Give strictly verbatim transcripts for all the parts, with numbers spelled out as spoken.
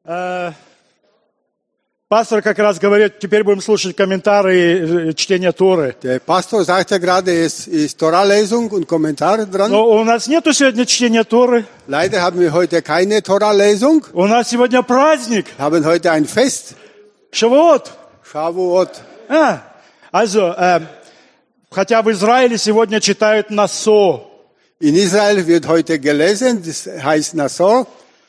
Э, Пастор как раз говорит, теперь будем слушать комментары и чтения Торы. Der Pastor sagte gerade, es ist Torah-Lesung und Kommentare dran. Но у нас нету сегодня чтения Торы. Leider haben wir heute keine Torah-Lesung. У нас сегодня праздник. Wir haben heute ein Fest. Шавуот. Shavuot. А, also, э, хотя в Израиле сегодня читают Насо. In Israel wird heute gelesen, das heißt Nassor.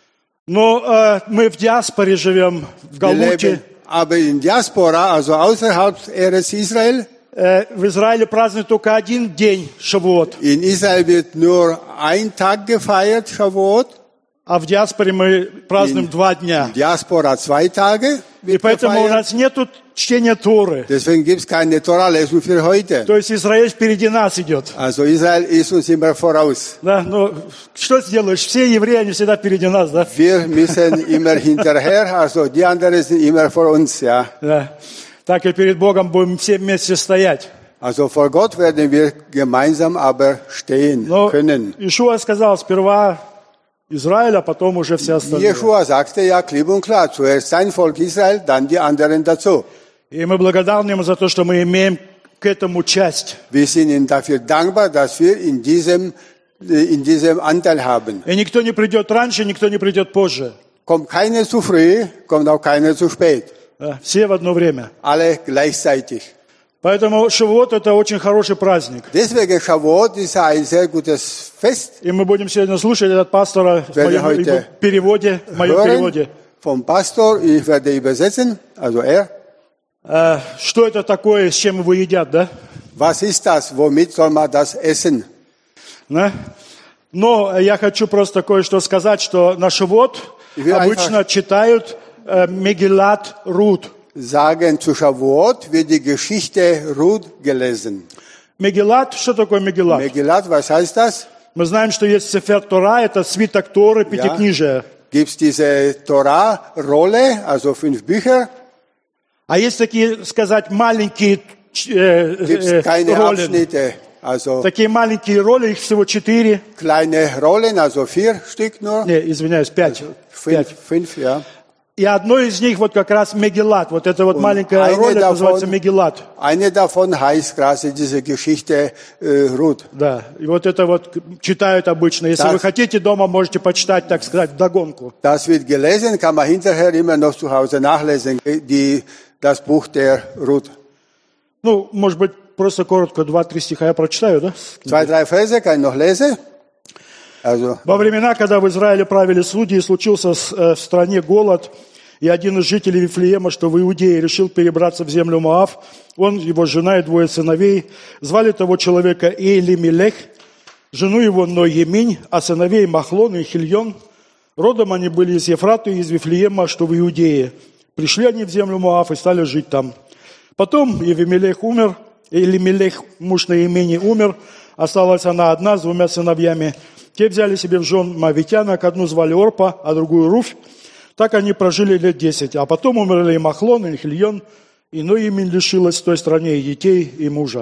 Но э, мы в диаспоре живем, в Wir leben Галуте. aber in Diaspora, also außerhalb Eretz Israel. Э, в Израиле празднуют только один день Шавуот. In Israel wird nur ein Tag gefeiert, Shavuot. А в диаспоре мы празднуем In- два дня. In Diaspora zwei Tage И wird поэтому у gefeiert. нас нету чтения Торы. Deswegen gibt es keine Torah-Lesung für heute. То есть Израиль впереди нас идет. Also Israel ist uns immer voraus. Да, ну, что сделаешь? Все евреи, они всегда впереди нас, да? Wir müssen immer hinterher, also die anderen sind immer vor uns, ja. Да. Так и перед Богом будем все вместе стоять. Also vor Gott werden wir gemeinsam aber stehen Но können. Ишуа сказал, сперва Израиль, а потом уже все остальные. Jeschua sagte ja klipp und klar, zuerst sein Volk Israel, dann die anderen dazu. И мы благодарны Ему за то, что мы имеем к этому часть. Wir sind ihnen dafür dankbar, dass wir in diesem, in diesem Anteil haben. И никто не придет раньше, никто не придет позже. Kommt keiner zu früh, kommt auch keiner zu spät. Да, все в одно время. Alle gleichzeitig. Поэтому Шавуот – это очень хороший праздник. Deswegen Shavuot ist ein sehr gutes Fest. И мы будем сегодня слушать от пастора в Werde моем heute переводе, в моем Hören переводе. vom Pastor, ich werde übersetzen, also er. Э, Что это такое, с чем его едят, да? Was ist das? Womit soll man das essen? Да? Но я хочу просто кое-что сказать, что на Шавуот Ich will обычно читают э, Мегилат Рут. Sagen, zu Shavuot wird die Geschichte Ruth gelesen. Мегилат, что такое Мегилат? Megillat, was heißt das? Мы знаем, что есть Сефер Тора, это свиток Торы, пятикнижие. Gibt es diese Torah-Rolle, also fünf Bücher? А есть такие, сказать, маленькие э, Gibt э, es keine роли. Abschnitte, also Такие маленькие роли, их всего четыре. kleine Rollen, also vier Stück nur? Не, извиняюсь, пять. Fünf, Пять. fünf, ja. И одно из них вот как раз Мегилат. Вот эта вот Und маленькая eine роль, это davon- называется Мегилат. Eine davon heißt gerade diese Geschichte äh, Ruth. Да, и вот это вот читают обычно. Если Das- вы хотите, дома можете почитать, так сказать, вдогонку. Das wird gelesen, kann man hinterher immer noch zu Hause nachlesen, die, das Buch der Ruth. Ну, может быть, просто коротко, два-три стиха я прочитаю, да? Zwei, drei Verse kann ich noch lesen. Also, Во времена, когда в Израиле правили судьи, случился с- э, в стране голод, и один из жителей Вифлеема, что в Иудее, решил перебраться в землю Моав. Он, его жена и двое сыновей. Звали того человека Элимелех, жену его Ноеминь, а сыновей Махлон и Хильон. Родом они были из Ефрата и из Вифлеема, что в Иудее. Пришли они в землю Моав и стали жить там. Потом Евимелех умер, Элимелех, муж Ноемини, умер. Осталась она одна с двумя сыновьями. Те взяли себе в жен моавитянок, одну звали Орпа, а другую Руфь. Так они прожили лет десять. А потом умерли и Махлон, и Хильон, и Ноемин лишилась в той стране и детей, и мужа.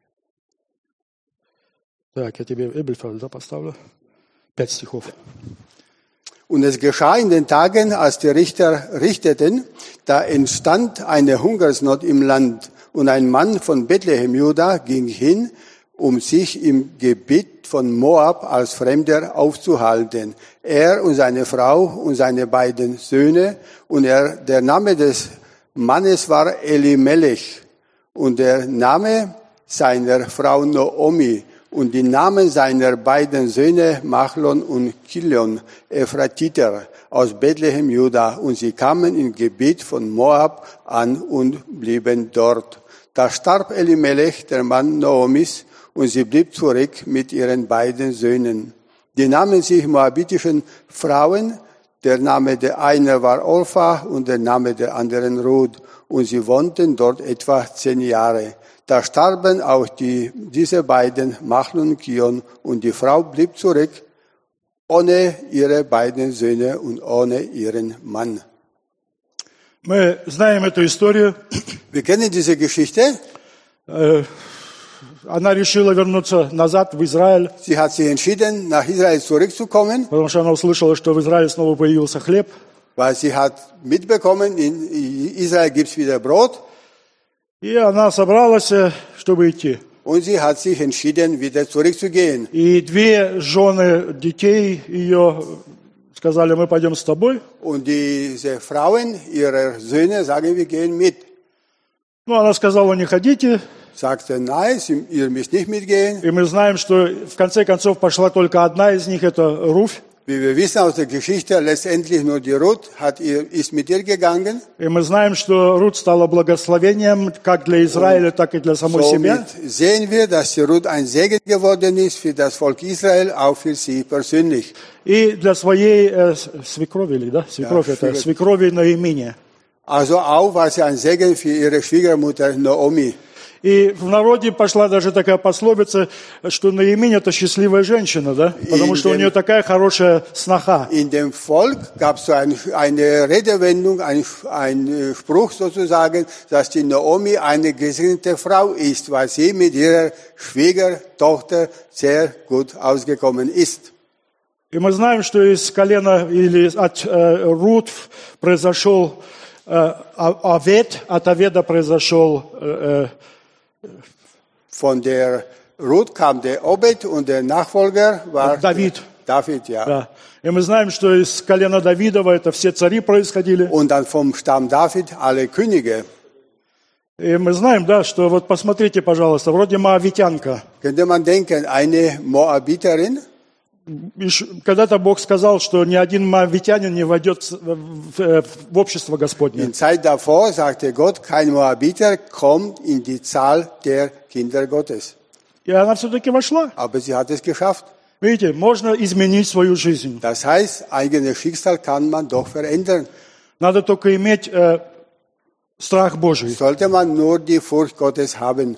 Так, я тебе Эбельфeld, да, поставлю? Пять стихов. und es geschah in den Tagen, als die Richter richteten, da entstand eine Hungersnot im Land. Und ein Mann von Bethlehem, Juda, ging hin, um sich im Gebiet von Moab als Fremder aufzuhalten. Er und seine Frau und seine beiden Söhne. Und er, der Name des Mannes war Elimelech. Und der Name seiner Frau Naomi. Und die Namen seiner beiden Söhne Machlon und Kilion, Ephratiter, aus Bethlehem, Juda. Und sie kamen im Gebiet von Moab an und blieben dort. Da starb Elimelech, der Mann Naomis, und sie blieb zurück mit ihren beiden Söhnen. Die nahmen sich moabitischen Frauen, der Name der einen war Orpha und der Name der anderen Ruth, und sie wohnten dort etwa zehn Jahre. Da starben auch die, diese beiden, Machlon und Kion, und die Frau blieb zurück, ohne ihre beiden Söhne und ohne ihren Mann. Мы знаем эту историю. Wir kennen diese Geschichte. Э, Она решила вернуться назад в Израиль, Sie hat sich entschieden, nach Israel zurückzukommen, потому что она услышала, что в Израиле снова появился хлеб. Weil sie hat mitbekommen, in Israel gibt's wieder Brot. И она собралась, э, чтобы идти. Und sie hat sich entschieden, wieder zurückzugehen. И две жены детей ее сказали, мы пойдем с тобой. Und diese Frauen, ihre Söhne, sagen, wir gehen mit. Ну, она сказала, не ходите. Sagte, nein, sie, ihr müsst nicht mitgehen. И мы знаем, что в конце концов пошла только одна из них, это Руфь. Wie wir wissen aus der Geschichte, letztendlich nur die Ruth hat ihr, ist mit ihr gegangen. И мы знаем, что Рут стала благословением как для Израиля, так и для самой себя. Somit sehen wir, dass die Ruth ein Segen geworden ist für das Volk Israel, auch für sie persönlich. И для своей э, свекрови, или, да? Свекровь Ja, это, Schwieger- свекрови Наимини. Also auch war sie ein Segen für ihre Schwiegermutter Naomi. И в народе пошла даже такая пословица, что Наиминь это счастливая женщина, да? Потому что у нее такая хорошая сноха. In dem Volk gab es so ein, eine Redewendung, ein, ein Spruch sozusagen, dass die Naomi eine gesegnete Frau ist, weil sie mit ihrer Schwiegertochter sehr gut ausgekommen ist. И мы знаем, что из колена или от э, Рут произошел э, Авед, от Аведа произошел э, Von der Ruth kam der Obed und der Nachfolger war David. David, ja. Да. И мы знаем, что из колена Давидова это все цари происходили. Und dann vom Stamm David alle Könige. И мы знаем, да, что вот посмотрите, пожалуйста, вроде моавитянка. Könnte man denken, eine Moabiterin, И ш- когда-то Бог сказал, что ни один моавитянин не войдет в, в- в общество Господне. in Zeit davor sagte Gott, kein Moabiter kommt in die Zahl der Kinder Gottes. И она все-таки вошла. Aber sie hat es geschafft. Видите, можно изменить свою жизнь. Das heißt, eigenes Schicksal kann man doch verändern. Надо только иметь э, страх Божий. Sollte man nur die Furcht Gottes haben,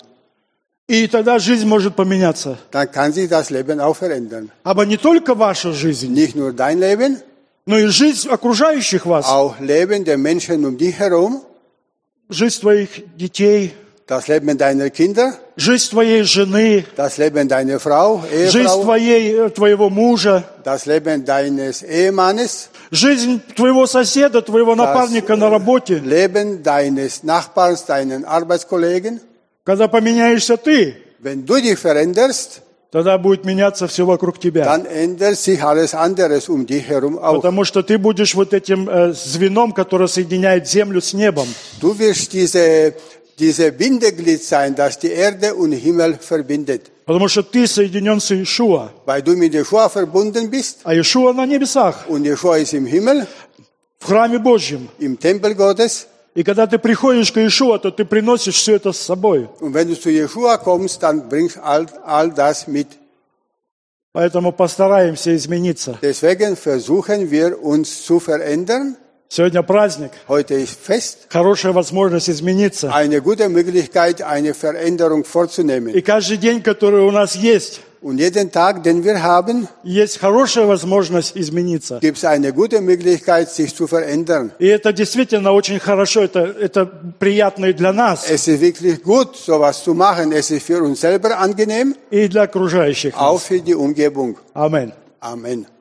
И тогда жизнь может поменяться. dann kann sich das Leben auch verändern. Aber не только ваша жизнь, Nicht nur dein Leben, но и жизнь окружающих вас. auch Leben der Menschen um dich herum, Жизнь твоих детей, das Leben deiner Kinder, жизнь твоей жены, das Leben deiner Frau, жизнь Ehefrau, твоей, э, твоего мужа, das Leben deines Ehemannes, жизнь твоего соседа, твоего напарника на работе. Leben deines Nachbarns, deinen Arbeitskollegen. Когда поменяешься ты, Wenn du dich veränderst, тогда будет меняться все вокруг тебя. dann ändert sich alles anderes um dich herum auch. Потому что ты будешь вот этим э, звеном, которое соединяет землю с небом. Du wirst diese, diese Bindeglied sein, das die Erde und Himmel verbindet. Потому что ты соединен с Иешуа. Weil du mit Jeshua verbunden bist А Иешуа на небесах, und Jeshua ist im Himmel, в храме Божьем. im Tempel Gottes. И когда ты приходишь к Иешуа, то ты приносишь все это с собой. Und wenn du zu Jeshua kommst, dann bringst all, all das mit. Поэтому постараемся измениться. Deswegen versuchen wir uns zu verändern. Сегодня праздник. Heute ist Fest, Хорошая возможность измениться. eine gute Möglichkeit, eine Veränderung vorzunehmen. И каждый день, который у нас есть, Und jeden Tag, den wir haben, есть хорошая возможность измениться. gibt es eine gute Möglichkeit, sich zu verändern. И это действительно очень хорошо, это, это приятно и для нас, Es ist wirklich gut, sowas zu machen. Es ist für uns selber angenehm, и для окружающих auch нас. für die Umgebung. Аминь. Amen.